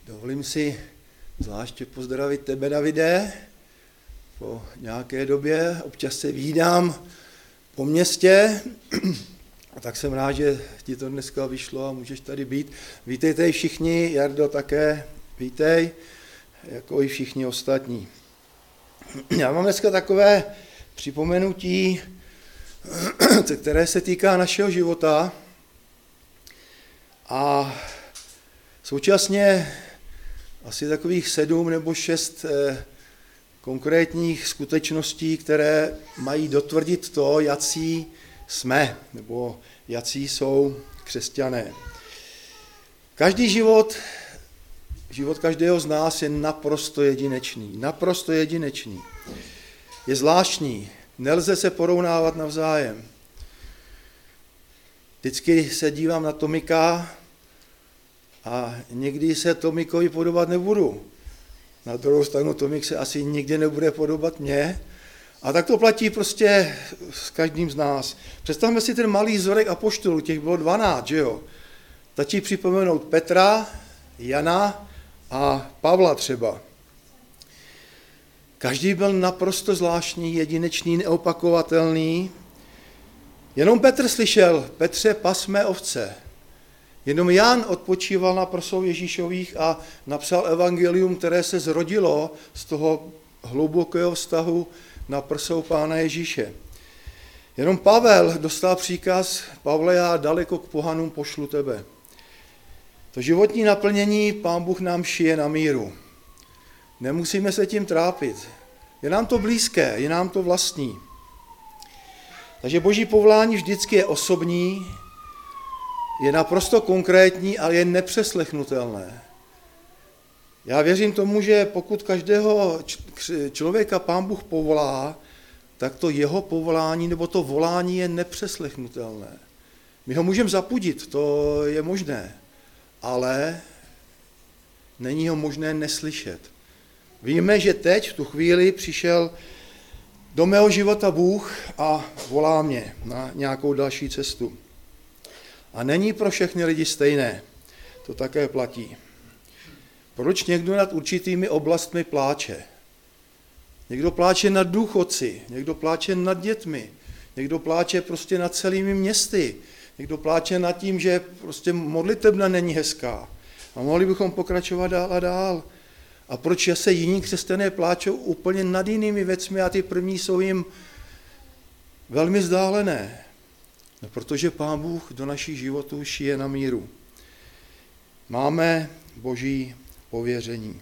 Dovolím si zvláště pozdravit tebe, Davide. Po nějaké době občas se vídám po městě, a tak jsem rád, že ti to dneska vyšlo a můžeš tady být. Vítejte všichni, Jardo také, vítej, jako i všichni ostatní. Já mám dneska takové připomenutí, které se týká našeho života a současně asi takových 7 nebo 6 konkrétních skutečností, které mají dotvrdit to, jací jsme, nebo jací jsou křesťané. Každý život každého z nás je naprosto jedinečný. Je zvláštní, nelze se porovnávat navzájem. Vždycky se dívám na Tomika a někdy se Tomikovi podobat nebudu. Na druhou stranu Tomik se asi nikdy nebude podobat mně. A tak to platí prostě s každým z nás. Představme si ten malý vzorek apoštolů, těch bylo 12, že jo? Stačí připomenout Petra, Jana a Pavla třeba. Každý byl naprosto zvláštní, jedinečný, neopakovatelný. Jenom Petr slyšel: Petře, pas mé ovce. Jenom Jan odpočíval na prsou Ježíšových a napsal evangelium, které se zrodilo z toho hlubokého vztahu na prsou Pána Ježíše. Jenom Pavel dostal příkaz: Pavle, já daleko k pohanům pošlu tebe. To životní naplnění Pán Bůh nám šije na míru. Nemusíme se tím trápit. Je nám to blízké, je nám to vlastní. Takže Boží povolání vždycky je osobní, je naprosto konkrétní, ale je nepřeslechnutelné. Já věřím tomu, že pokud každého člověka Pán Bůh povolá, tak to jeho povolání nebo to volání je nepřeslechnutelné. My ho můžeme zapudit, to je možné, ale není ho možné neslyšet. Víme, že teď v tu chvíli přišel do mého života Bůh a volá mě na nějakou další cestu. A není pro všechny lidi stejné, to také platí. Proč někdo nad určitými oblastmi pláče? Někdo pláče nad důchodci, někdo pláče nad dětmi, někdo pláče prostě nad celými městy, někdo pláče nad tím, že prostě modlitebna není hezká. A mohli bychom pokračovat dál a dál. A proč se jiní křesťané pláčou úplně nad jinými věcmi a ty první jsou jim velmi vzdálené? No, protože Pán Bůh do našich životů šije na míru. Máme Boží pověření.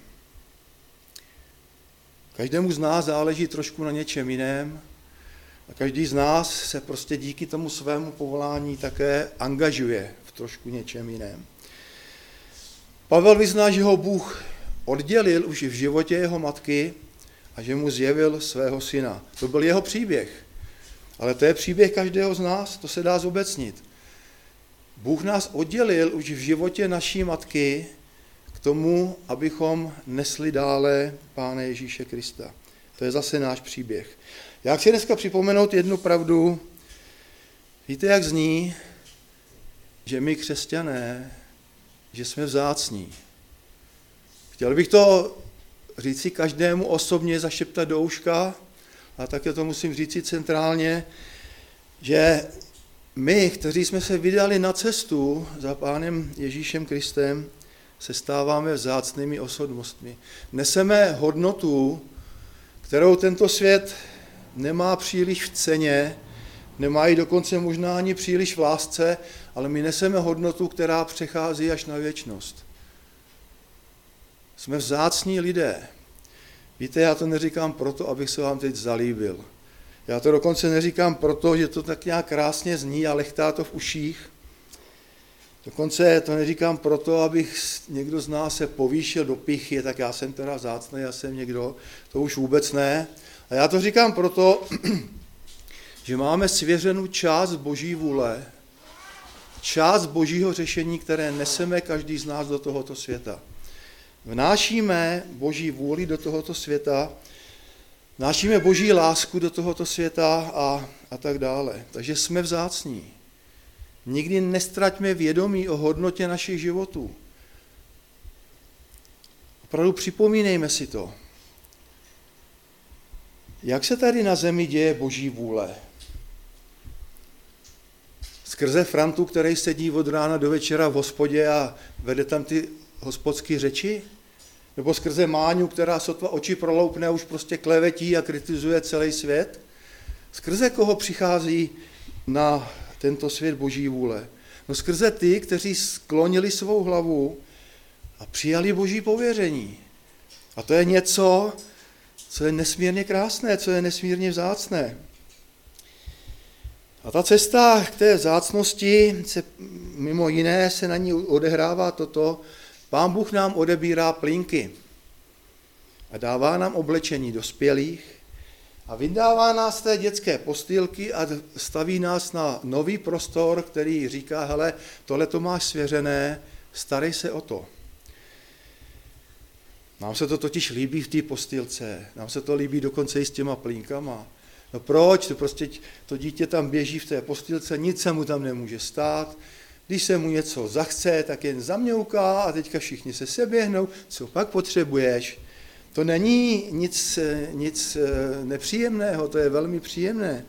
Každému z nás záleží trošku na něčem jiném a každý z nás se prostě díky tomu svému povolání také angažuje v trošku něčem jiném. Pavel vyzná, že ho Bůh oddělil už v životě jeho matky a že mu zjevil svého syna. To byl jeho příběh. Ale to je příběh každého z nás, to se dá zobecnit. Bůh nás oddělil už v životě naší matky k tomu, abychom nesli dále Pána Ježíše Krista. To je zase náš příběh. Já chci dneska připomenout jednu pravdu. Víte, jak zní, že my křesťané, že jsme vzácní. Chtěl bych to říci každému osobně, zašeptat do uška, a také to musím říci centrálně, že my, kteří jsme se vydali na cestu za Pánem Ježíšem Kristem, se stáváme vzácnými osobnostmi. Neseme hodnotu, kterou tento svět nemá příliš v ceně, nemá ji dokonce možná ani příliš v lásce, ale my neseme hodnotu, která přechází až na věčnost. Jsme vzácní lidé. Víte, já to neříkám proto, abych se vám teď zalíbil. Já to dokonce neříkám proto, že to tak nějak krásně zní a lechtá to v uších. Dokonce to neříkám proto, abych někdo z nás se povýšil do pichy, tak já jsem teda vzácný, já jsem někdo, to už vůbec ne. A já to říkám proto, že máme svěřenou část Boží vůle, část Božího řešení, které neseme každý z nás do tohoto světa. Vnášíme Boží vůli do tohoto světa, vnášíme Boží lásku do tohoto světa a tak dále. Takže jsme vzácní. Nikdy nestraťme vědomí o hodnotě našich životů. opravdu připomínejme si to. Jak se tady na zemi děje Boží vůle? Skrze Frantu, který sedí od rána do večera v hospodě a vede tam ty hospodské řeči? Nebo skrze Máňu, která sotva oči proloupne a už prostě klevetí a kritizuje celý svět? Skrze koho přichází na tento svět Boží vůle? No skrze ty, kteří sklonili svou hlavu a přijali Boží pověření. A to je něco, co je nesmírně krásné, co je nesmírně vzácné. A ta cesta k té vzácnosti, mimo jiné se na ní odehrává toto: Pán Bůh nám odebírá plínky a dává nám oblečení dospělých a vydává nás z té dětské postýlky a staví nás na nový prostor, který říká: hele, tohle to máš svěřené, starej se o to. Nám se to totiž líbí v té postýlce, nám se to líbí dokonce i s těma plínkama. No proč? To dítě tam běží v té postýlce, nic se mu tam nemůže stát. Když se mu něco zachce, tak jen zamňouká a teďka všichni se seběhnou. Co pak potřebuješ? To není nic nepříjemného, to je velmi příjemné.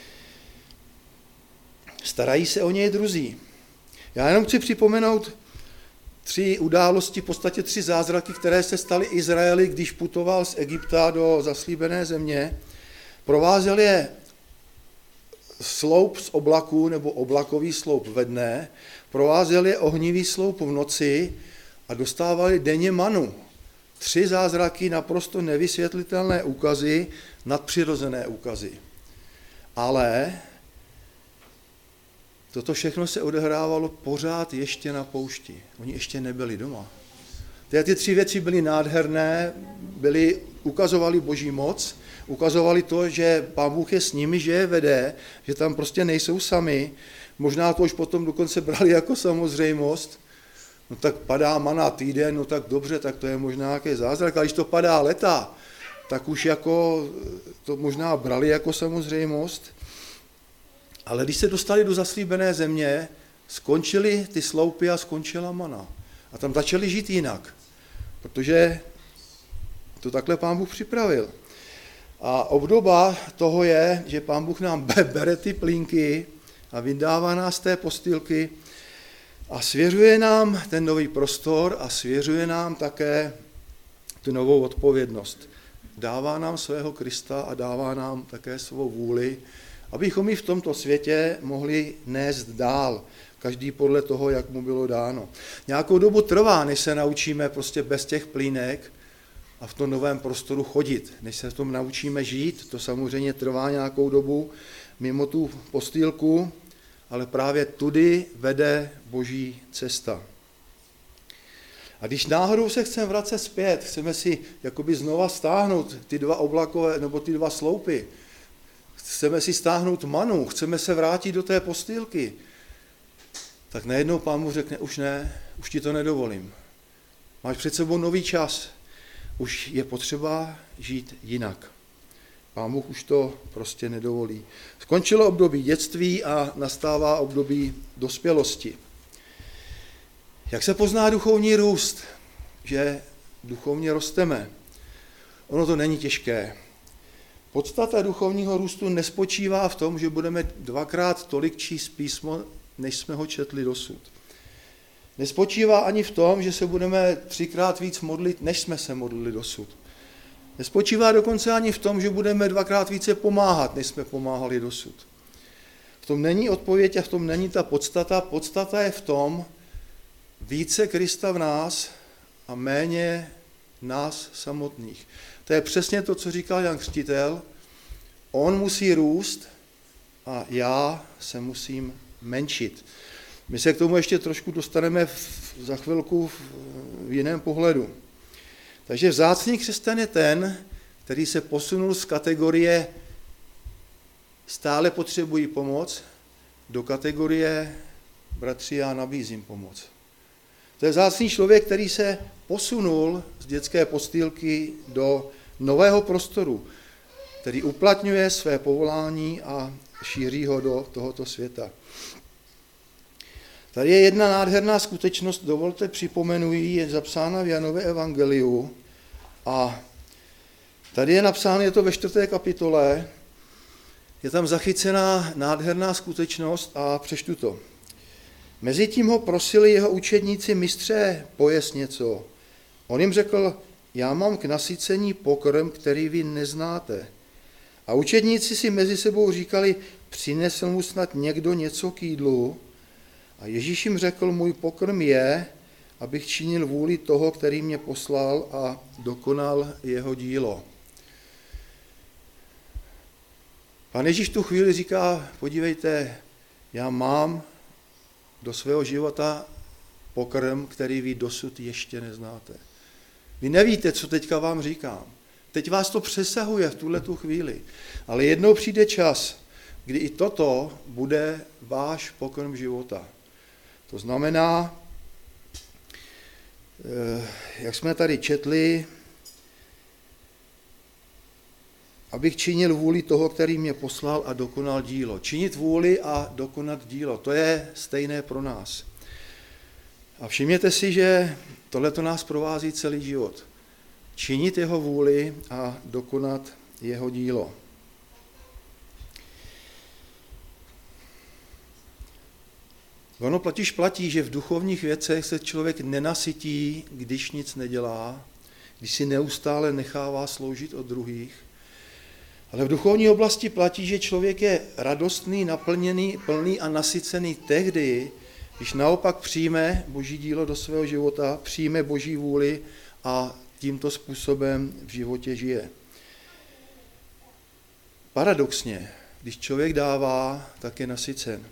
Starají se o něj druzí. Já jenom chci připomenout 3 události, v podstatě 3 zázraky, které se staly Izraeli, když putoval z Egypta do zaslíbené země. Provázel je sloup z oblaku nebo oblakový sloup ve dne, provázel je ohnivý sloup v noci a dostávali denně manu. 3 zázraky, naprosto nevysvětlitelné úkazy, nadpřirozené úkazy. Ale toto všechno se odehrávalo pořád ještě na poušti. Oni ještě nebyli doma. Ty 3 věci byly nádherné, ukazovali Boží moc, ukazovali to, že Pán Bůh je s nimi, že je vede, že tam prostě nejsou sami. Možná to už potom dokonce brali jako samozřejmost. No tak padá mana týden, no tak dobře, tak to je možná nějaký zázrak, ale když to padá leta, tak už jako to možná brali jako samozřejmost. Ale když se dostali do zaslíbené země, skončily ty sloupy a skončila mana. A tam začali žít jinak, protože to takhle Pán Bůh připravil. A obdoba toho je, že Pán Bůh nám bere ty plínky a vydává nás z té postýlky a svěřuje nám ten nový prostor a svěřuje nám také tu novou odpovědnost. Dává nám svého Krista a dává nám také svou vůli, abychom ji v tomto světě mohli nést dál, každý podle toho, jak mu bylo dáno. Nějakou dobu trvá, než se naučíme prostě bez těch plínek a v tom novém prostoru chodit. Než se v tom naučíme žít, to samozřejmě trvá nějakou dobu mimo tu postýlku, ale právě tudy vede Boží cesta. A když náhodou se chceme vracet zpět, chceme si jakoby znova stáhnout ty 2 oblakové nebo ty 2 sloupy, chceme si stáhnout manu, chceme se vrátit do té postýlky, tak najednou Pán mu řekne: už ne, už ti to nedovolím. Máš před sebou nový čas, už je potřeba žít jinak. Pán Bůh už to prostě nedovolí. Skončilo období dětství a nastává období dospělosti. Jak se pozná duchovní růst? Že duchovně rosteme. Ono to není těžké. Podstata duchovního růstu nespočívá v tom, že budeme 2krát tolik číst písmo, než jsme ho četli dosud. Nespočívá ani v tom, že se budeme 3krát víc modlit, než jsme se modlili dosud. Nespočívá dokonce ani v tom, že budeme 2krát více pomáhat, než jsme pomáhali dosud. V tom není odpověď a v tom není ta podstata. Podstata je v tom více Krista v nás a méně nás samotných. To je přesně to, co říkal Jan Křtitel. On musí růst a já se musím menšit. My se k tomu ještě trošku dostaneme za chvilku v jiném pohledu. Takže vzácný křesťan je ten, který se posunul z kategorie stále potřebují pomoc do kategorie bratři, já nabízím pomoc. To je vzácný člověk, který se posunul z dětské postýlky do nového prostoru, který uplatňuje své povolání a šíří ho do tohoto světa. Tady je jedna nádherná skutečnost, dovolte připomenuji, je zapsána v Janově evangeliu a tady je napsáno, je to ve 4. kapitole, je tam zachycená nádherná skutečnost a přečtu to. Mezitím ho prosili jeho učedníci: mistře, pojez něco. On jim řekl: já mám k nasycení pokrm, který vy neznáte. A učedníci si mezi sebou říkali: přinesl mu snad někdo něco k jídlu? A Ježíš jim řekl: můj pokrm je, abych činil vůli toho, který mě poslal a dokonal jeho dílo. Pán Ježíš tu chvíli říká: podívejte, já mám do svého života pokrm, který vy dosud ještě neznáte. Vy nevíte, co teďka vám říkám. Teď vás to přesahuje v tuhletu chvíli. Ale jednou přijde čas, kdy i toto bude váš pokrm života. To znamená, jak jsme tady četli, abych činil vůli toho, který mě poslal a dokonal dílo. Činit vůli a dokonat dílo, to je stejné pro nás. A všimněte si, že tohleto nás provází celý život. Činit jeho vůli a dokonat jeho dílo. Ono platí, že v duchovních věcech se člověk nenasytí, když nic nedělá, když si neustále nechává sloužit od druhých. Ale v duchovní oblasti platí, že člověk je radostný, naplněný, plný a nasycený tehdy, když naopak přijme Boží dílo do svého života, přijme Boží vůli a tímto způsobem v životě žije. Paradoxně, když člověk dává, tak je nasycen.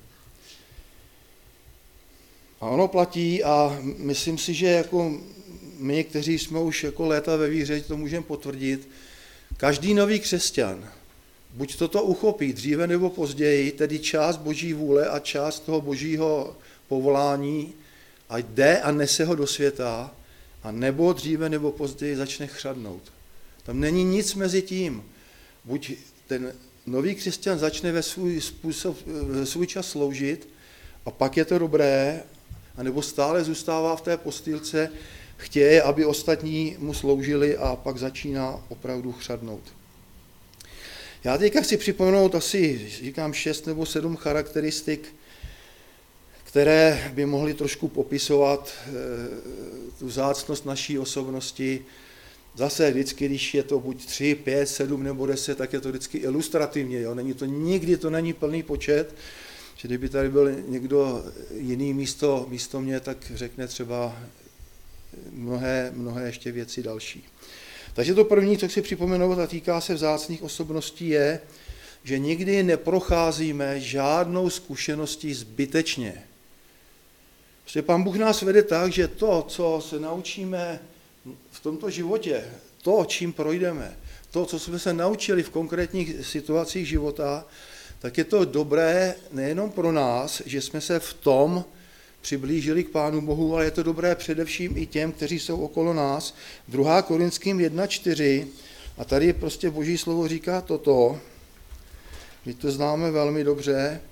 A ono platí a myslím si, že jako my, kteří jsme už jako léta ve víře, to můžeme potvrdit, každý nový křesťan, buď toto uchopí dříve nebo později, tedy část Boží vůle a část toho Božího povolání a jde a nese ho do světa, a nebo dříve nebo později začne chřadnout. Tam není nic mezi tím. Buď ten nový křesťan začne ve svůj čas sloužit a pak je to dobré, anebo stále zůstává v té postýlce, chtěje, aby ostatní mu sloužili a pak začíná opravdu chřadnout. Já teďka chci připomenout asi, říkám, 6 nebo 7 charakteristik, které by mohly trošku popisovat tu vzácnost naší osobnosti. Zase vždycky, když je to buď 3, 5, 7 nebo 10, tak je to vždycky ilustrativně. Jo? Nikdy to není plný počet, že kdyby tady byl někdo jiný místo mě, tak řekne třeba mnohé ještě věci další. Takže to první, co chci připomenout a týká se vzácných osobností, je, že nikdy neprocházíme žádnou zkušeností zbytečně. Prostě Pán Bůh nás vede tak, že to, co se naučíme v tomto životě, to, čím projdeme, to, co jsme se naučili v konkrétních situacích života, tak je to dobré nejenom pro nás, že jsme se v tom přiblížili k Pánu Bohu, ale je to dobré především i těm, kteří jsou okolo nás. 2. Korinským 1:4, a tady prostě Boží slovo říká toto, my to známe velmi dobře,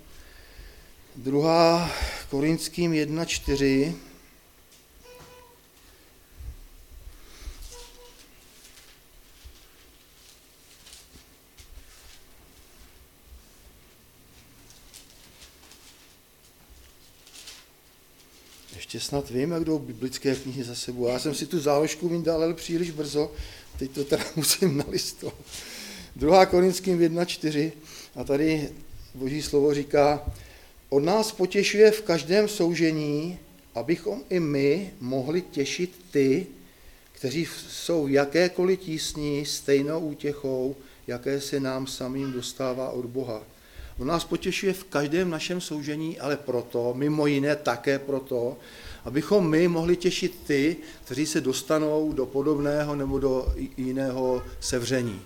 2. Korinským 1:4, ještě snad vím, jak jdou biblické knihy za sebou. Já jsem si tu záložku vydal příliš brzo, teď to teda musím nalistovat. 2. Korinským 1:4 a tady Boží slovo říká: od nás potěšuje v každém soužení, abychom i my mohli těšit ty, kteří jsou v jakékoliv tísni stejnou útěchou, jaké se nám samým dostává od Boha. On nás potěšuje v každém našem soužení, ale proto, mimo jiné také proto, abychom my mohli těšit ty, kteří se dostanou do podobného nebo do jiného sevření.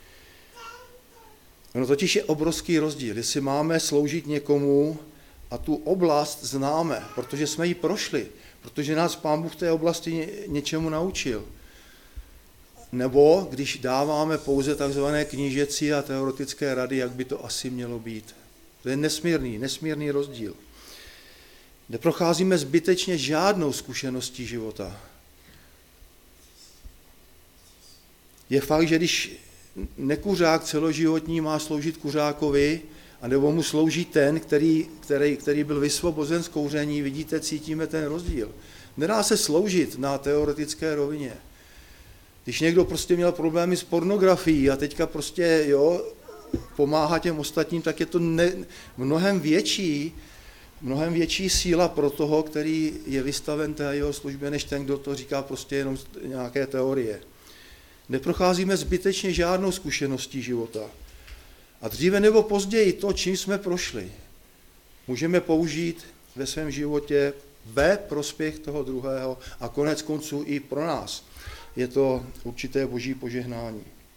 No totiž je obrovský rozdíl, jestli máme sloužit někomu a tu oblast známe, protože jsme ji prošli, protože nás Pán Bůh v té oblasti něčemu naučil. Nebo když dáváme pouze takzvané knížecí a teoretické rady, jak by to asi mělo být. To je nesmírný rozdíl. Neprocházíme zbytečně žádnou zkušeností života. Je fakt, že když nekuřák celoživotní má sloužit kuřákovi, anebo mu slouží ten, který byl vysvobozen z kouření, vidíte, cítíme ten rozdíl. Nedá se sloužit na teoretické rovině. Když někdo prostě měl problémy s pornografií a teďka prostě pomáhá těm ostatním, tak je to mnohem větší síla pro toho, který je vystaven té jeho službě, než ten, kdo to říká prostě jenom nějaké teorie. Neprocházíme zbytečně žádnou zkušeností života. A dříve nebo později to, čím jsme prošli, můžeme použít ve svém životě ve prospěch toho druhého a konec konců i pro nás. Je to určité boží požehnání.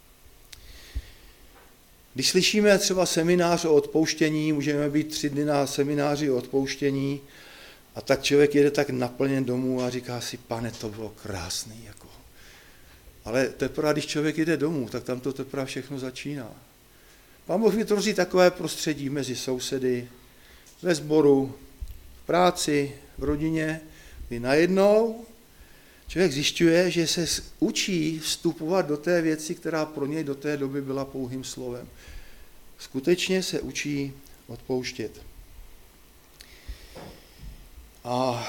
Když slyšíme třeba seminář o odpouštění, můžeme být 3 dny na semináři o odpouštění a tak člověk jede tak naplněn domů a říká si, Pane, to bylo krásný. Ale teprve, když člověk jde domů, tak tam to teprve všechno začíná. Pán Bůh vytvoří takové prostředí mezi sousedy, ve sboru, v práci, v rodině, kdy najednou člověk zjišťuje, že se učí vstupovat do té věci, která pro něj do té doby byla pouhým slovem. Skutečně se učí odpouštět. A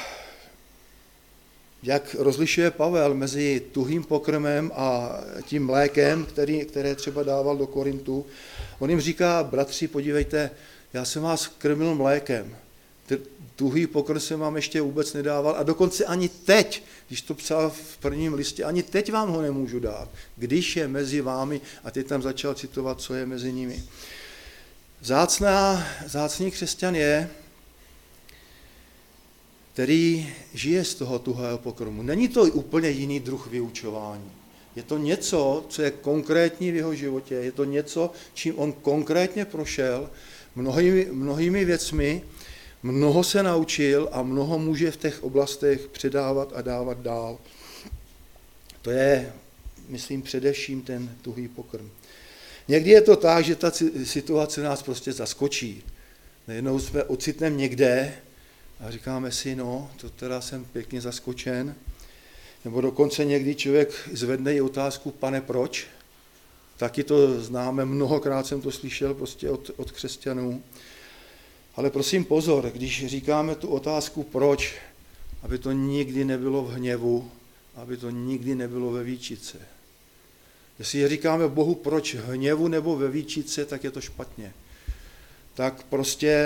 jak rozlišuje Pavel mezi tuhým pokrmem a tím mlékem, které třeba dával do Korintu, on jim říká, bratři, podívejte, já jsem vás krmil mlékem, tuhý pokrm jsem vám ještě vůbec nedával a dokonce ani teď, když to psal v prvním listě, ani teď vám ho nemůžu dát, když je mezi vámi, a teď tam začal citovat, co je mezi nimi. Vzácný křesťan je, který žije z toho tuhého pokrmu. Není to úplně jiný druh vyučování. Je to něco, co je konkrétní v jeho životě, je to něco, čím on konkrétně prošel, mnohými věcmi, mnoho se naučil a mnoho může v těch oblastech předávat a dávat dál. To je, myslím, především ten tuhý pokrm. Někdy je to tak, že ta situace nás prostě zaskočí. Najednou jsme ocitneme někde a říkáme si, no, to teda jsem pěkně zaskočen. Nebo dokonce někdy člověk zvedne i otázku, Pane, proč? Taky to známe, mnohokrát jsem to slyšel prostě od křesťanů. Ale prosím pozor, když říkáme tu otázku proč, aby to nikdy nebylo v hněvu, aby to nikdy nebylo ve výčitce. Jestli říkáme Bohu proč v hněvu nebo ve výčitce, tak je to špatně. Tak prostě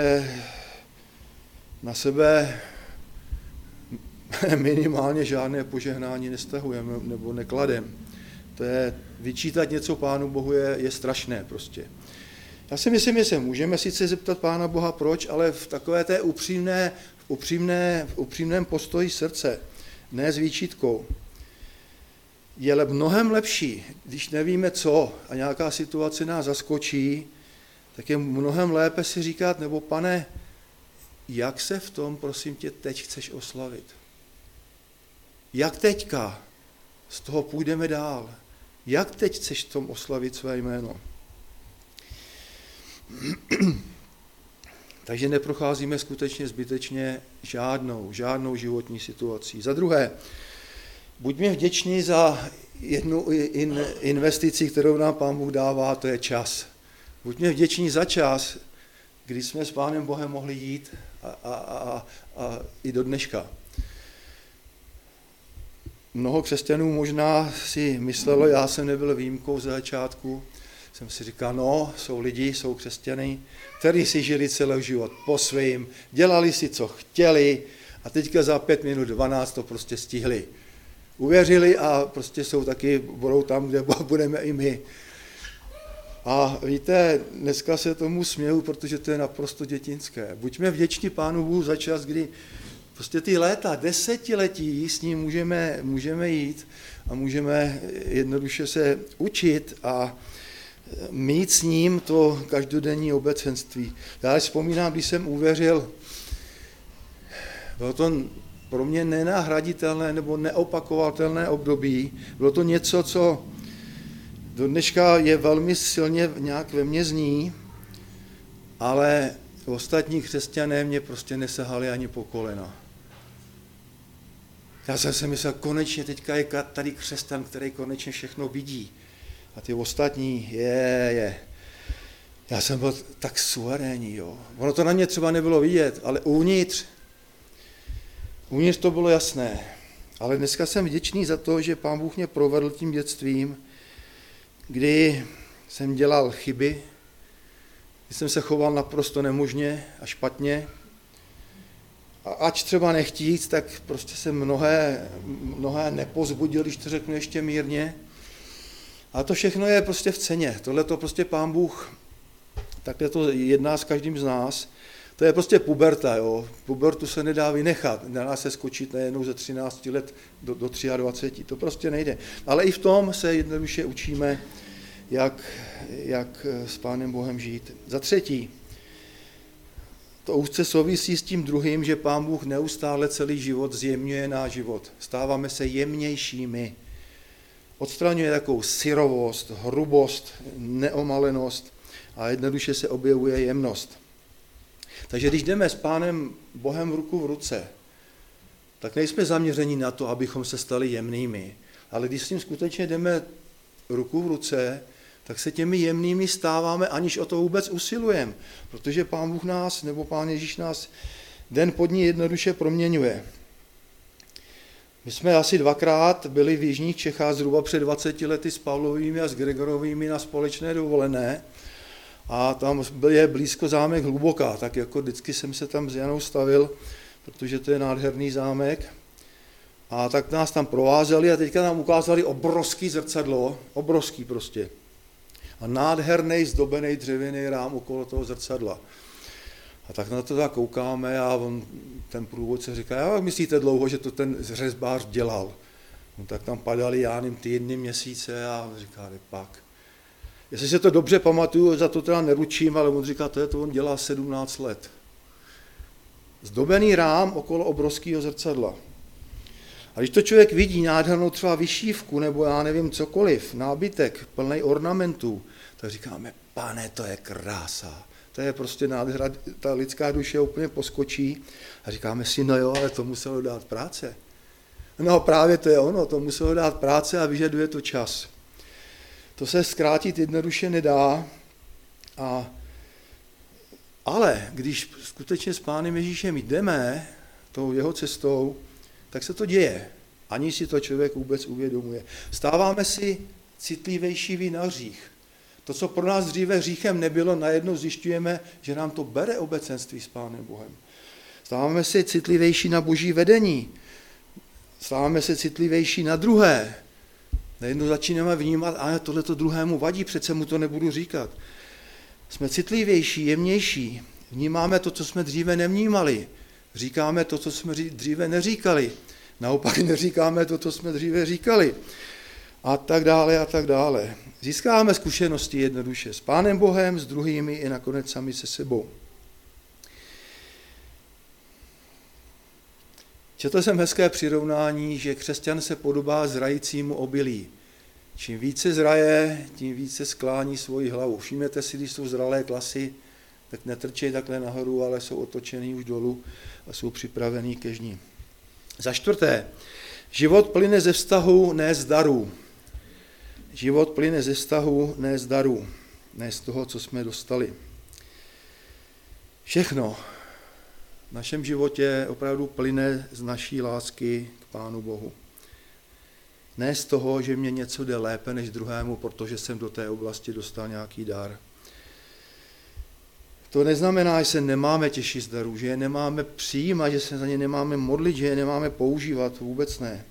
na sebe minimálně žádné požehnání nestahujeme nebo nekladem. To je, vyčítat něco Pánu Bohu je strašné prostě. Já si myslím, že se můžeme sice zeptat Pána Boha proč, ale v takové té upřímném postoji srdce, ne s výčitkou. Je mnohem lepší, když nevíme co a nějaká situace nás zaskočí, tak je mnohem lépe si říkat, nebo Pane, jak se v tom, prosím tě, teď chceš oslavit? Jak teďka z toho půjdeme dál? Jak teď chceš v tom oslavit své jméno? Takže neprocházíme skutečně zbytečně žádnou životní situací. Za druhé, buďme vděční za jednu investici, kterou nám Pán Bůh dává, to je čas. Buďme vděční za čas, kdy jsme s Pánem Bohem mohli jít a i do dneška. Mnoho křesťanů možná si myslelo, já jsem nebyl výjimkou za začátku, jsem si říkal, no, jsou lidi, jsou křesťané, kteří si žili celý život po svým, dělali si, co chtěli a teďka za 5 minut 12 to prostě stihli. Uvěřili a prostě budou tam, kde budeme i my. A víte, dneska se tomu směju, protože to je naprosto dětinské. Buďme vděční Pánu Bohu za čas, kdy prostě ty léta, desetiletí s ním můžeme jít a můžeme jednoduše se učit a mít s ním to každodenní obecenství. Já vzpomínám, když jsem uvěřil, bylo to pro mě nenahraditelné nebo neopakovatelné období. Bylo to něco, co do dneška je velmi silně nějak ve mně zní, ale ostatní křesťané mě prostě nesahali ani po kolena. Já jsem si myslel, konečně teďka je tady křesťan, který konečně všechno vidí. A ty ostatní, Já jsem byl tak suverénní, jo. Ono to na mě třeba nebylo vidět, ale uvnitř to bylo jasné. Ale dneska jsem vděčný za to, že Pán Bůh mě provedl tím dětstvím, kdy jsem dělal chyby, kdy jsem se choval naprosto nemožně a špatně. A ač třeba nechtít, tak prostě jsem mnohé nepozbudil, když to řeknu ještě mírně. A to všechno je prostě v ceně. Tohle to prostě Pán Bůh, takhle to jedná s každým z nás. To je prostě puberta, jo. Pubertu se nedá vynechat, nedá se skočit najednou ze 13 let do 23, to prostě nejde. Ale i v tom se jednoduše učíme, jak s Pánem Bohem žít. Za třetí, to úzce souvisí s tím druhým, že Pán Bůh neustále celý život zjemňuje náš život. Stáváme se jemnějšími. Odstraňuje takovou syrovost, hrubost, neomalenost a jednoduše se objevuje jemnost. Takže když jdeme s Pánem Bohem ruku v ruce, tak nejsme zaměření na to, abychom se stali jemnými. Ale když s ním skutečně jdeme ruku v ruce, tak se těmi jemnými stáváme, aniž o to vůbec usilujeme. Protože Pán Bůh nás, nebo Pán Ježíš nás den po dní jednoduše proměňuje. My jsme asi 2krát byli v jižních Čechách zhruba před 20 lety s Pavlovými a s Gregorovými na společné dovolené. A tam je blízko zámek Hluboká, tak jako vždycky jsem se tam s Janou stavil, protože to je nádherný zámek. A tak nás tam provázeli a teďka nám ukázali obrovský zrcadlo, obrovský prostě. A nádherný zdobený dřevěný rám okolo toho zrcadla. A tak na to tak koukáme a ten průvodce říká, jak myslíte dlouho, že to ten řezbář dělal? No, tak tam padaly, já nevím, týdny, měsíce a říká, pak. Jestli se to dobře pamatuju, za to teda neručím, ale on říká, to on dělá 17 let. Zdobený rám okolo obrovského zrcadla. A když to člověk vidí nádhernou třeba vyšívku, nebo já nevím cokoliv, nábytek plný ornamentů, tak říkáme, Pane, to je krása. To je prostě nádhera, ta lidská duše úplně poskočí a říkáme si, no jo, ale to muselo dát práce. No právě to je ono, to muselo dát práce a vyžaduje to čas. To se zkrátit jednoduše nedá, ale když skutečně s Pánem Ježíšem jdeme tou jeho cestou, tak se to děje, ani si to člověk vůbec uvědomuje. Stáváme si citlivější na hřích. To, co pro nás dříve hříchem nebylo, najednou zjišťujeme, že nám to bere obecenství s Pánem Bohem. Stáváme se citlivější na boží vedení. Stáváme se citlivější na druhé. Najednou začínáme vnímat, a tohleto druhému vadí, přece mu to nebudu říkat. Jsme citlivější, jemnější. Vnímáme to, co jsme dříve nevnímali. Říkáme to, co jsme dříve neříkali. Naopak neříkáme to, co jsme dříve říkali. A tak dále, a tak dále. Získáme zkušenosti jednoduše s Pánem Bohem, s druhými i nakonec sami se sebou. Četl jsem hezké přirovnání, že křesťan se podobá zrajícímu obilí. Čím více zraje, tím více sklání svoji hlavu. Všimněte si, když jsou zralé klasy, tak netrčejí takhle nahoru, ale jsou otočený už dolů a jsou připravený ke žní. Za čtvrté, život plyne ze vztahu, ne z darů. Život plyne ze vztahu, ne z darů, ne z toho, co jsme dostali. Všechno v našem životě opravdu plyne z naší lásky k Pánu Bohu. Ne z toho, že mě něco jde lépe než druhému, protože jsem do té oblasti dostal nějaký dar. To neznamená, že se nemáme těšit z darů, že je nemáme přijímat, že se za ně nemáme modlit, že je nemáme používat, vůbec ne.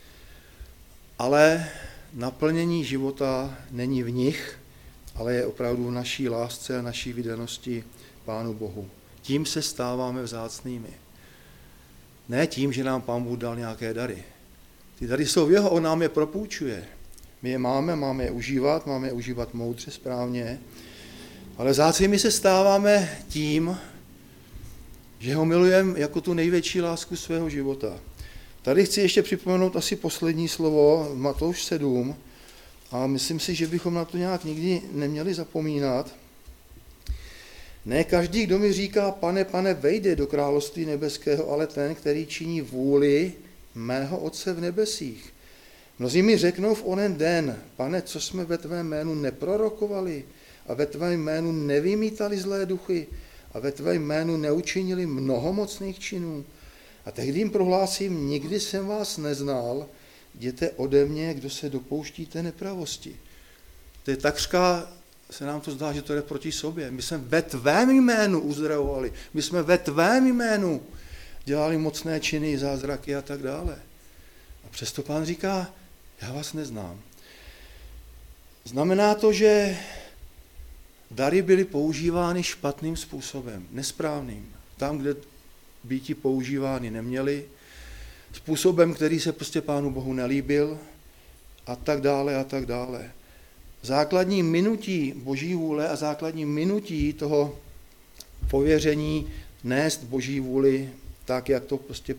Ale naplnění života není v nich, ale je opravdu v naší lásce a naší vydanosti Pánu Bohu. Tím se stáváme vzácnými. Ne tím, že nám Pán Bůh dal nějaké dary. Ty dary jsou jeho, on nám je propůjčuje. My je máme je užívat moudře, správně, ale vzácnými se stáváme tím, že ho milujeme jako tu největší lásku svého života. Tady chci ještě připomenout asi poslední slovo, Matouš 7, a myslím si, že bychom na to nějak nikdy neměli zapomínat. Ne každý, kdo mi říká, Pane, Pane, vejde do království nebeského, ale ten, který činí vůli mého Otce v nebesích. Mnozí mi řeknou v onen den, Pane, co jsme ve tvém jménu neprorokovali a ve tvém jménu nevymítali zlé duchy a ve tvém jménu neučinili mnoho mocných činů. A tehdy jim prohlásím, nikdy jsem vás neznal, jděte ode mě, kdo se dopouštíte nepravosti. To je takřka, se nám to zdá, že to jde proti sobě. My jsme ve tvém jménu uzdravovali, my jsme ve tvém jménu dělali mocné činy, zázraky a tak dále. A přesto Pán říká, já vás neznám. Znamená to, že dary byly používány špatným způsobem, nesprávným. Tam, kde býti používány neměly, způsobem, který se prostě Pánu Bohu nelíbil a tak dále a tak dále. Základní minutí Boží vůle a základní minutí toho pověření nést Boží vůli tak, jak to prostě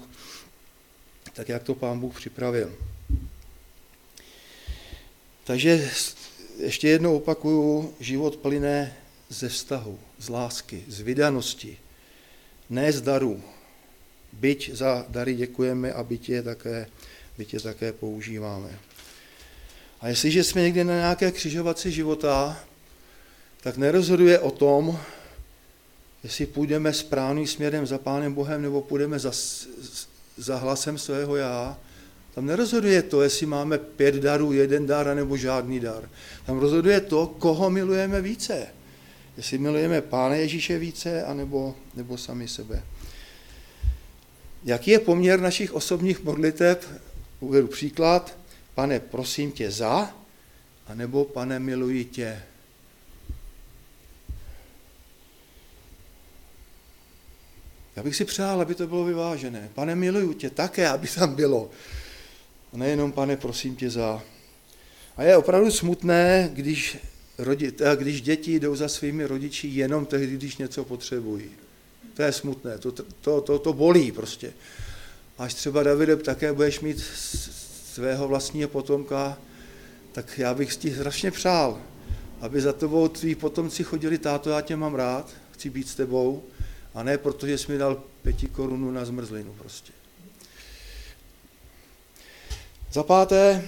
Pán Bůh připravil. Takže ještě jednou opakuju, život plyne ze vztahu, z lásky, z vydanosti, ne z darů. Byť za dary děkujeme a byť je také používáme. A jestliže jsme někde na nějaké křižovatce života, tak nerozhoduje o tom, jestli půjdeme správným směrem za Pánem Bohem nebo půjdeme za hlasem svého já. Tam nerozhoduje to, jestli máme 5 darů, 1 dar, nebo žádný dar. Tam rozhoduje to, koho milujeme více. Jestli milujeme Pána Ježíše více, anebo sami sebe. Jaký je poměr našich osobních modliteb? Uvedu příklad. Pane, prosím tě za, anebo Pane, miluji tě. Já bych si přál, aby to bylo vyvážené. Pane, miluji tě také, aby tam bylo. A nejenom, Pane, prosím tě za. A je opravdu smutné, když děti jdou za svými rodiči jenom tehdy, když něco potřebují. To je smutné, to bolí prostě. Až třeba, Davide, také budeš mít svého vlastního potomka, tak já bych ti strašně přál, aby za tebou tví potomci chodili, táto, já tě mám rád, chci být s tebou, a ne protože jsi mi dal 5 korun na zmrzlinu prostě. Za páté,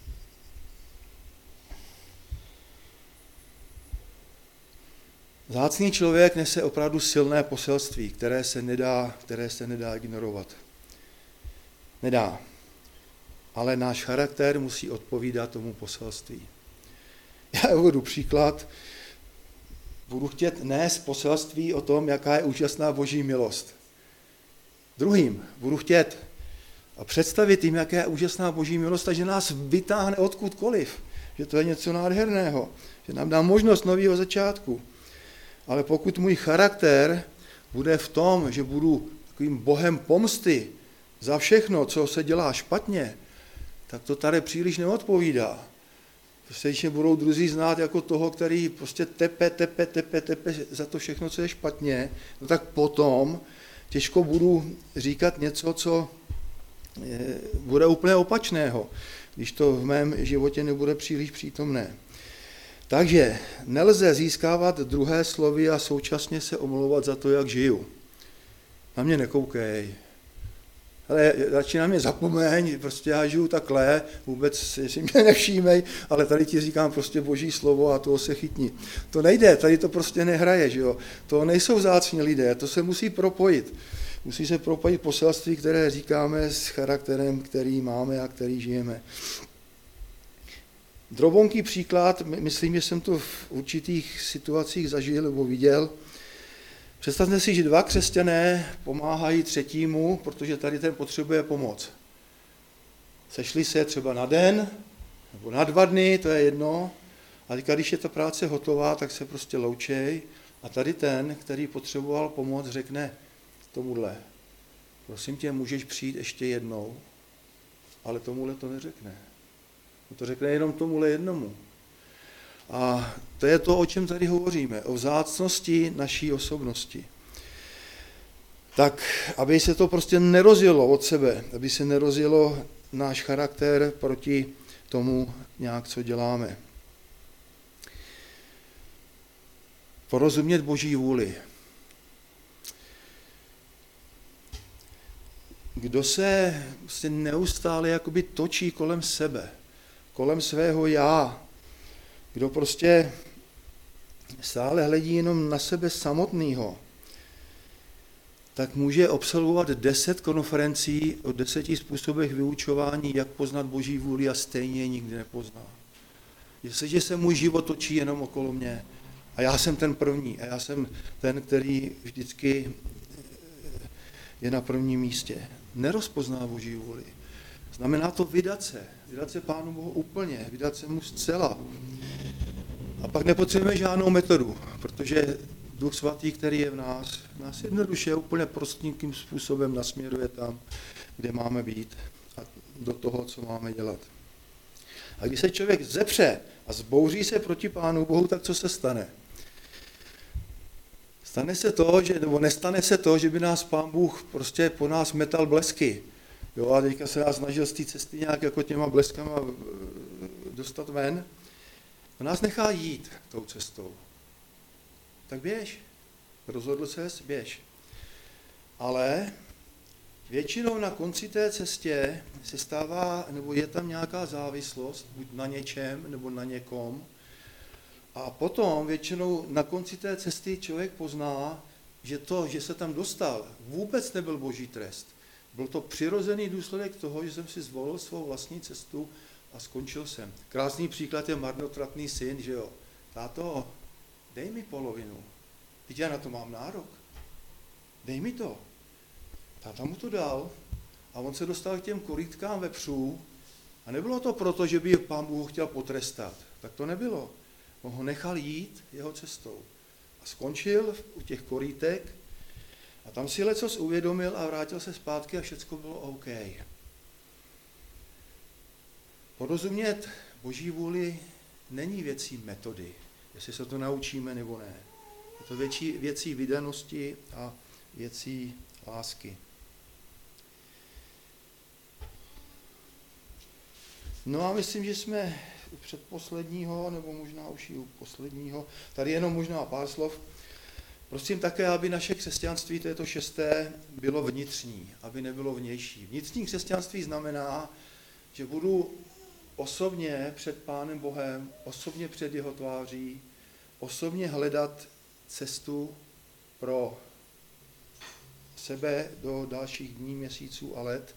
vzácný člověk nese opravdu silné poselství, které se nedá ignorovat. Nedá. Ale náš charakter musí odpovídat tomu poselství. Já uvedu příklad. Budu chtět nést poselství o tom, jaká je úžasná Boží milost. Druhým budu chtět a představit jim, jaká je úžasná Boží milost a že nás vytáhne odkudkoliv. Že to je něco nádherného. Že nám dá možnost nového začátku. Ale pokud můj charakter bude v tom, že budu takovým bohem pomsty za všechno, co se dělá špatně, tak to tady příliš neodpovídá. Prostě budou druzí znát jako toho, který prostě tepe za to všechno, co je špatně, no tak potom těžko budu říkat něco, co bude úplně opačného, když to v mém životě nebude příliš přítomné. Takže nelze získávat druhé slovy a současně se omlouvat za to, jak žiju. Na mě nekoukej. Ale začíná mě zapomeň, prostě já žiju takhle, vůbec si mě nevšímej, ale tady ti říkám prostě Boží slovo a toho se chytni. To nejde, tady to prostě nehraje, že jo. To nejsou vzácní lidé, to se musí propojit. Musí se propojit poselství, které říkáme s charakterem, který máme a který žijeme. Drobonký příklad, myslím, že jsem to v určitých situacích zažil nebo viděl. Představte si, že 2 křesťané pomáhají třetímu, protože tady ten potřebuje pomoc. Sešli se třeba na den, nebo na 2 dny, to je jedno, a teďka, když je ta práce hotová, tak se prostě loučej a tady ten, který potřeboval pomoc, řekne tomuhle, prosím tě, můžeš přijít ještě jednou, ale tomuhle to neřekne. To řekne jenom tomuhle jednomu. A to je to, o čem tady hovoříme, o vzácnosti naší osobnosti. Tak, aby se to prostě nerozjelo od sebe, aby se nerozjelo náš charakter proti tomu nějak, co děláme. Porozumět Boží vůli. kdo se prostě neustále jakoby točí kolem sebe, kolem svého já, kdo prostě stále hledí jenom na sebe samotného, tak může absolvovat 10 konferencí o 10 způsobech vyučování, jak poznat Boží vůli a stejně nikdy nepozná. Jestliže se můj život točí jenom okolo mě a já jsem ten první a já jsem ten, který vždycky je na prvním místě, nerozpozná Boží vůli. Znamená to vydat se Pánu Bohu úplně, vydat se mu zcela. A pak nepotřebujeme žádnou metodu, protože Duch Svatý, který je v nás jednoduše úplně prostým způsobem nasměruje tam, kde máme být a do toho, co máme dělat. A když se člověk zepře a zbouří se proti Pánu Bohu, tak co se stane? Nestane se to, že by nás Pán Bůh prostě po nás metal blesky. Jo, a teďka se nás snažil z té cesty nějak jako těma bleskama dostat ven. On nás nechá jít tou cestou. Tak běž. Rozhodl ses, běž. Ale většinou na konci té cestě se stává, nebo je tam nějaká závislost, buď na něčem, nebo na někom. A potom většinou na konci té cesty člověk pozná, že to, že se tam dostal, vůbec nebyl Boží trest. Byl to přirozený důsledek toho, že jsem si zvolil svou vlastní cestu a skončil jsem. Krásný příklad je marnotratný syn, že jo. Táto, dej mi polovinu. Teď já na to mám nárok. Dej mi to. Táta mu to dal a on se dostal k těm korytkám vepřů a nebylo to proto, že by Pán Bůh chtěl potrestat. Tak to nebylo. On ho nechal jít jeho cestou. A skončil u těch korytek a tam si lecos uvědomil a vrátil se zpátky a všecko bylo OK. Porozumět Boží vůli není věcí metody, jestli se to naučíme nebo ne. Je to věcí vydanosti a věcí lásky. No a myslím, že jsme u předposledního, nebo možná už i u posledního, tady jenom možná pár slov. Prosím také, aby naše křesťanství, to je to 6., bylo vnitřní, aby nebylo vnější. Vnitřní křesťanství znamená, že budu osobně před Pánem Bohem, osobně před jeho tváří, osobně hledat cestu pro sebe do dalších dní, měsíců a let.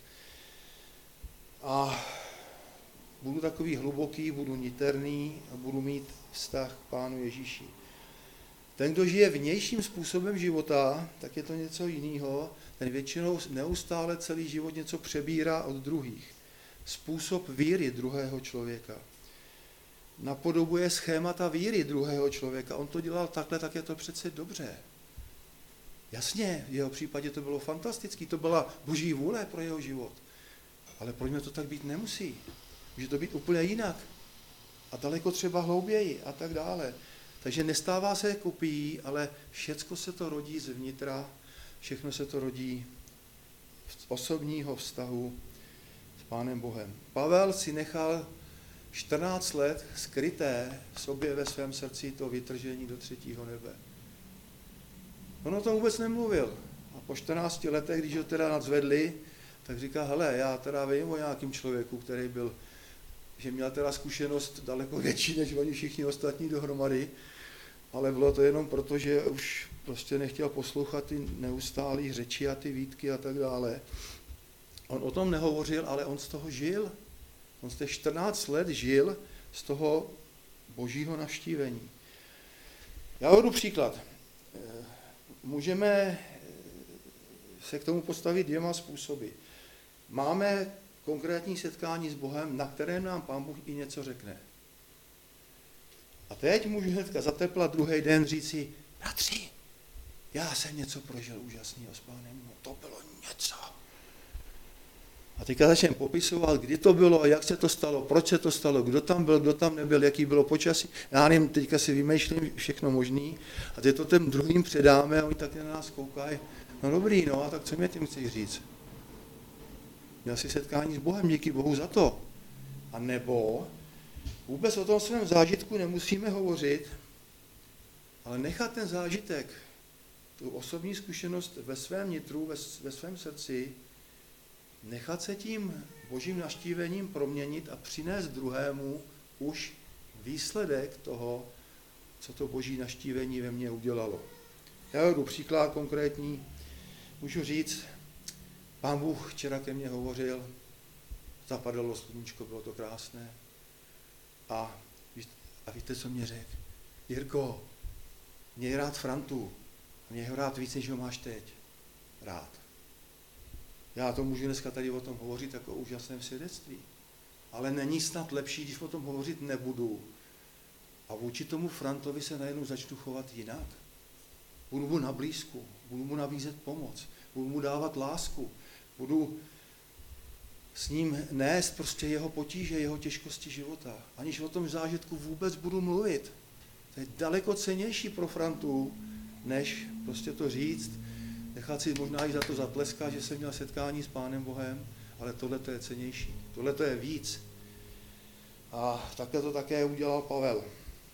A budu takový hluboký, budu niterný a budu mít vztah k Pánu Ježíši. Ten, kdo žije vnějším způsobem života, tak je to něco jiného. Ten většinou neustále celý život něco přebírá od druhých. Způsob víry druhého člověka. Napodobuje schémata víry druhého člověka. On to dělal takhle, tak je to přece dobře. Jasně, v jeho případě to bylo fantastické, to byla Boží vůle pro jeho život. Ale pro mě to tak být nemusí. Může to být úplně jinak. A daleko třeba hlouběji a tak dále. Takže nestává se kopií, ale všecko se to rodí zevnitra, všechno se to rodí z osobního vztahu s Pánem Bohem. Pavel si nechal 14 let skryté sobě ve svém srdci to vytržení do 3. nebe. On o tom vůbec nemluvil. A po 14 letech, když ho teda nadzvedli, tak říká, hele, já teda vím o nějakým člověku, který byl, že měl teda zkušenost daleko větší, než oni všichni ostatní dohromady, ale bylo to jenom proto, že už prostě nechtěl poslouchat ty neustálé řeči a ty výtky a tak dále. On o tom nehovořil, ale on z toho žil. On z těch 14 let žil z toho Božího navštívení. Já uvedu příklad. Můžeme se k tomu postavit 2 způsoby. Máme konkrétní setkání s Bohem, na kterém nám Pán Bůh i něco řekne. A teď můžu hnedka zateplat druhý den říci, bratři, já jsem něco prožil úžasného s Pánem, no to bylo něco. A teďka začneme popisovat, kdy to bylo, jak se to stalo, proč se to stalo, kdo tam byl, kdo tam nebyl, jaký bylo počasí. Já nevím, teďka si vymýšlím všechno možný a teď to těm druhým předáme a oni taky na nás koukají. No dobrý, no a tak co mě tím chceš říct? Měl jsi setkání s Bohem, díky Bohu za to. A nebo vůbec o tom svém zážitku nemusíme hovořit, ale nechat ten zážitek, tu osobní zkušenost ve svém nitru, ve svém srdci nechat se tím božím navštívením proměnit a přinést druhému už výsledek toho, co to boží navštívení ve mně udělalo. Já jdu příklad konkrétní, můžu říct, Pán Bůh včera ke mně hovořil, zapadalo sluníčko, bylo to krásné. A víte, co mě řekl? Jirko, měj rád Frantu, měj ho rád víc, než ho máš teď. Rád. Já to můžu dneska tady o tom hovořit jako o úžasném svědectví. Ale není snad lepší, když o tom hovořit nebudu. A vůči tomu Frantovi se najednou začnu chovat jinak. Budu mu na blízku, budu mu nabízet pomoc, budu mu dávat lásku, budu s ním nést prostě jeho potíže, jeho těžkosti života. Aniž o tom zážitku vůbec budu mluvit. To je daleko cennější pro Frantu, než prostě to říct, nechat si možná i za to zatleskat, že jsem měl setkání s Pánem Bohem, ale tohle to je cennější. Tohle to je víc. A takhle to také udělal Pavel.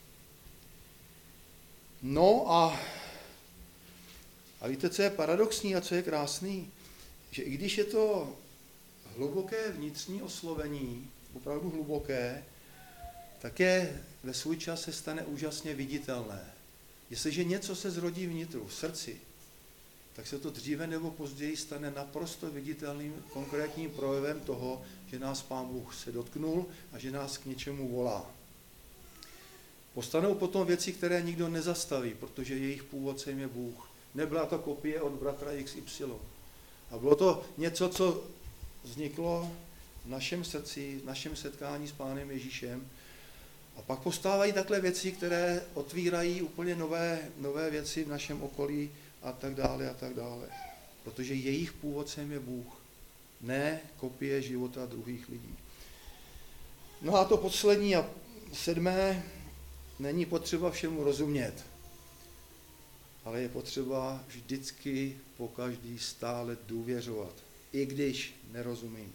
No a víte, co je paradoxní a co je krásný? Že i když je to hluboké vnitřní oslovení, opravdu hluboké, tak je ve svůj čas se stane úžasně viditelné. Jestliže něco se zrodí vnitru, v srdci, tak se to dříve nebo později stane naprosto viditelným konkrétním projevem toho, že nás Pán Bůh se dotknul a že nás k něčemu volá. Postanou potom věci, které nikdo nezastaví, protože jejich původcem je Bůh. Nebyla to kopie od bratra XY. A bylo to něco, co vzniklo v našem srdci, v našem setkání s Pánem Ježíšem. A pak postávají takhle věci, které otvírají úplně nové věci v našem okolí a tak dále a tak dále. Protože jejich původcem je Bůh, ne kopie života druhých lidí. No a to poslední a 7. Není potřeba všemu rozumět, ale je potřeba vždycky pokaždý stále důvěřovat, i když nerozumím.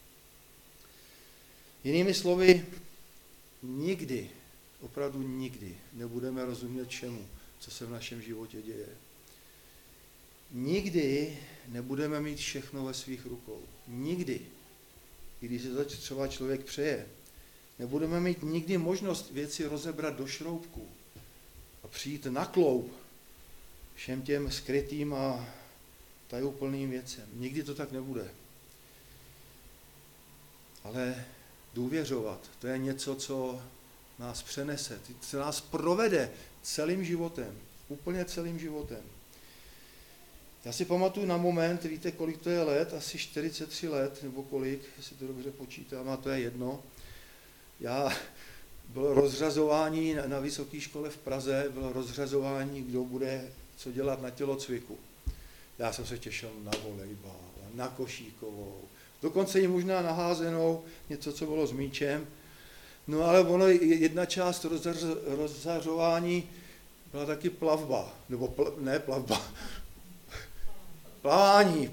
Jinými slovy, nikdy, opravdu nikdy nebudeme rozumět všemu, co se v našem životě děje. Nikdy nebudeme mít všechno ve svých rukou. Nikdy. I když se to třeba člověk přeje. Nebudeme mít nikdy možnost věci rozebrat do šroubku a přijít na kloub všem těm skrytým a tajuplným věcem. Nikdy to tak nebude. Ale důvěřovat, to je něco, co nás přenese, co nás provede celým životem, úplně celým životem. Já si pamatuju na moment, víte, kolik to je let, asi 43 let, nebo kolik, jestli to dobře počítám, a to je jedno. Bylo rozřazování na vysoké škole v Praze, bylo rozřazování, kdo bude co dělat na tělocviku. Já jsem se těšil na volejbal, na košíkovou, dokonce i možná naházenou, něco, co bylo s míčem. No ale ono, jedna část rozřazování byla taky plavba, nebo plavání.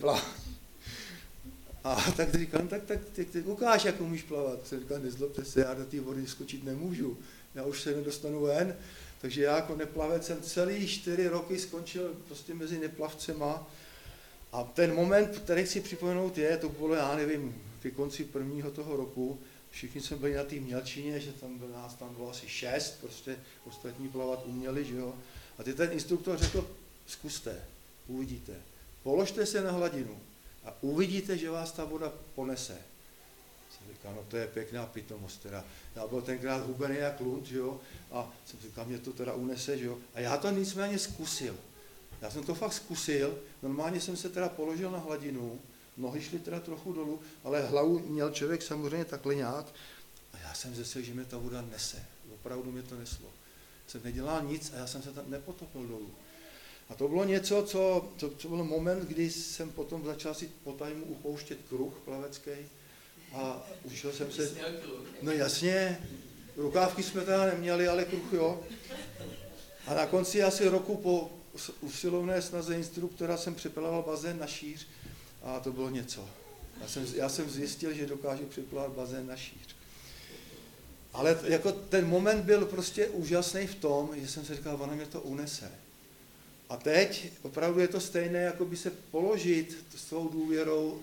A tak říkám, tak ukáž, jak umíš plavat. Jsem říkal, nezlobte se, já do té vody skočit nemůžu, já už se nedostanu ven. Takže já jako neplavec jsem celý 4 roky skončil prostě mezi neplavcema. A ten moment, který chci připomenout to bylo, já nevím, ke konci prvního toho roku, všichni jsme byli na té mělčině, že nás tam bylo asi 6, prostě ostatní plavat uměli, že jo. A ten instruktor řekl, zkuste, uvidíte, položte se na hladinu a uvidíte, že vás ta voda ponese. Jsem říkal, no to je pěkná pitomost teda. Já byl tenkrát hubený jak lund, že jo, a jsem říkal, mě to teda unese, že jo. A já to nicméně zkusil. Já jsem to fakt zkusil, normálně jsem se teda položil na hladinu, nohy šly teda trochu dolů, ale hlavu měl člověk samozřejmě takhle nějak. A já jsem zjistil, že mě ta voda nese. Opravdu mě to neslo. Jsem nedělal nic a já jsem se tam nepotopil dolů. A to bylo něco, co byl moment, kdy jsem potom začal si po tajmu upouštět kruh plavecký a učil jsem se... No jasně, rukávky jsme teda neměli, ale kruh jo. A na konci asi roku po usilovné snaze instruktora jsem přeplaval bazén na šíř a to bylo něco. Já jsem zjistil, že dokážu přeplavat bazén na šíř. Ale jako ten moment byl prostě úžasný v tom, že jsem si říkal, ona mě to unese. A teď opravdu je to stejné, jako by se položit s svou důvěrou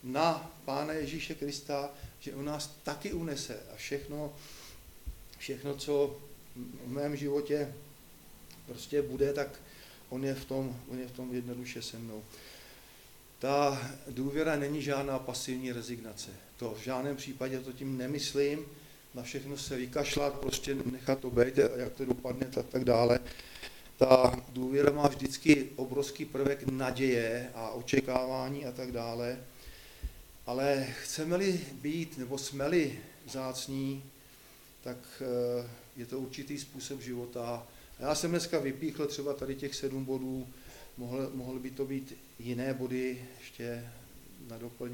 na Pána Ježíše Krista, že on nás taky unese a všechno, co v mém životě prostě bude, tak on je v tom jednoduše se mnou. Ta důvěra není žádná pasivní rezignace. To v žádném případě to tím nemyslím, na všechno se vykašlat, prostě nechat to být, jak to dopadne, tak dále. Ta důvěra má vždycky obrovský prvek naděje a očekávání a tak dále. Ale chceme-li být, nebo jsme-li vzácní, tak je to určitý způsob života. Já jsem dneska vypíchl třeba tady těch 7 bodů, mohly by to být jiné body ještě na doplnění.